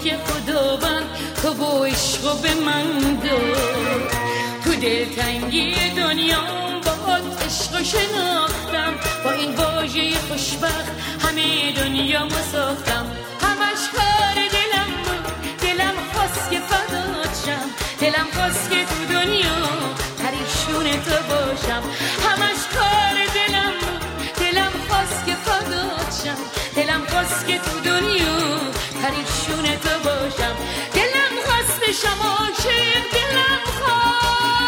که خداوند تو با عشق به من داد. تو دلتنگی دنیا با عشق شناختم، با این واژه خوشبخت همه دنیا ما ساختم. همش کار دلم بود، دلم خواست که فدات شم، دلم خواست که تو دنیا پریشون تو باشم. همش کار دلم بود، دلم خواست که فدات شم، دلم خواست که تو دنیا پریشون تو باشم. دلم خواست بشم عاشق، دلم خواست.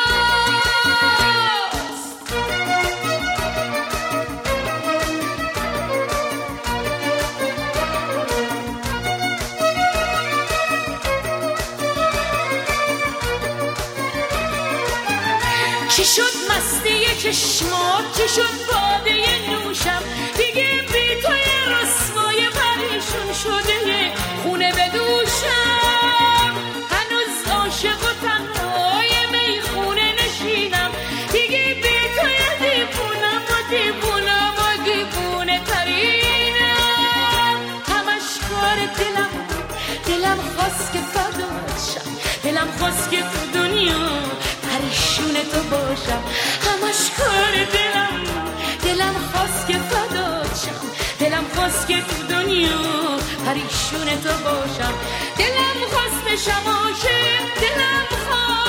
چی شد مستی چشمات، چی شد باده نوشم، دیگه بی توی رسوای پریشون شده خونه به دوشم. هنوز عاشق و تنهای میخونه نشینم، دیگه بی توی دیوونم و دیوونم و دیوونه ترینم. همش کار دلم بود، دلم خواست که فدات شم، دلم خواست که تو دنیا پریشون تو باشم. همش کار دلم، دلم خواست که فدات شم، دلم خواست که تو دنیا پریشون تو باشم. دلم خواست بشم عاشق، دلم خواست.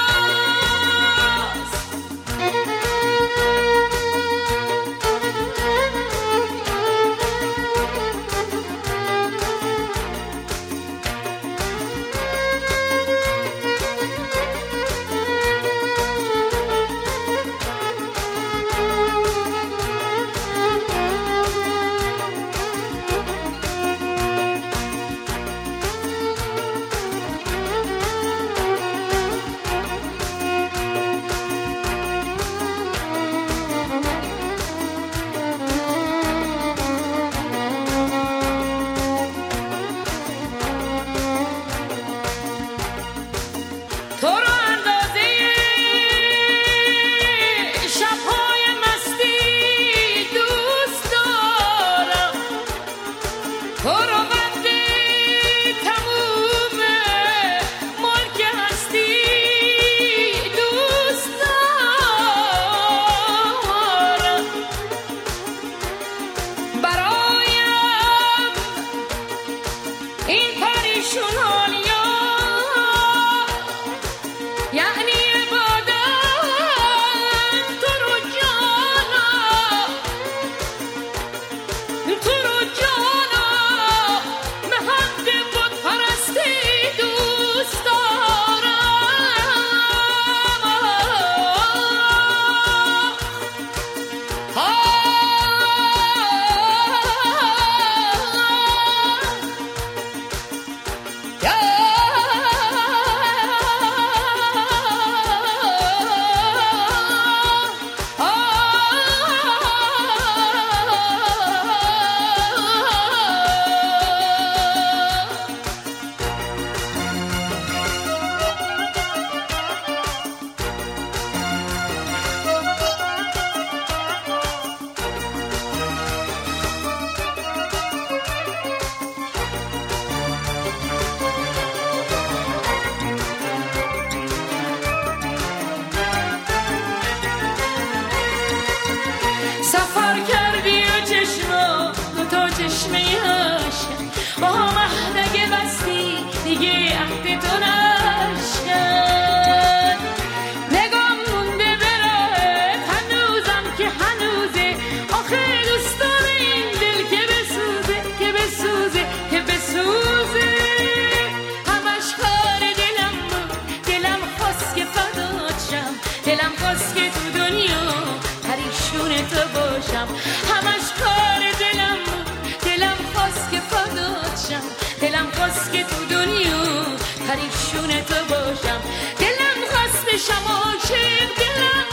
پریشون تو باشم. دلم خواست بشم عاشق، دلم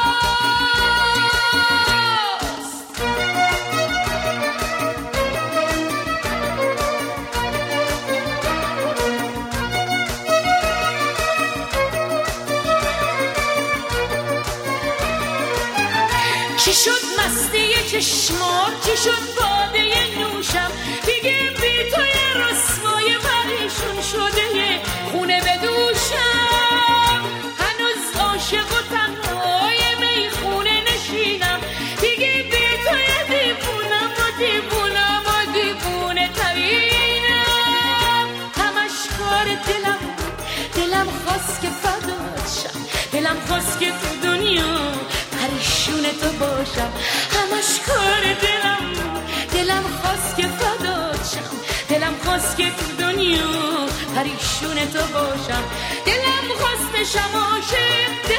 خواست. چی شد مستی چشمات چی شد باده نوشم دیگه بی توی رسوای پریشون شده خونه بدوشم هنوز عاشق و تنهای میخونه نشینم دیگه بی توی دیوونم و دیوونم و دیوونه ترینم همش کار دلم خواست که فدات شم دلم خواست که تو دنیا پریشون تو باشم همش کار دلم خواست که فدات شم دلم خواست که تو دنیا پریشون تو باشم دلم خواست بشم عاشق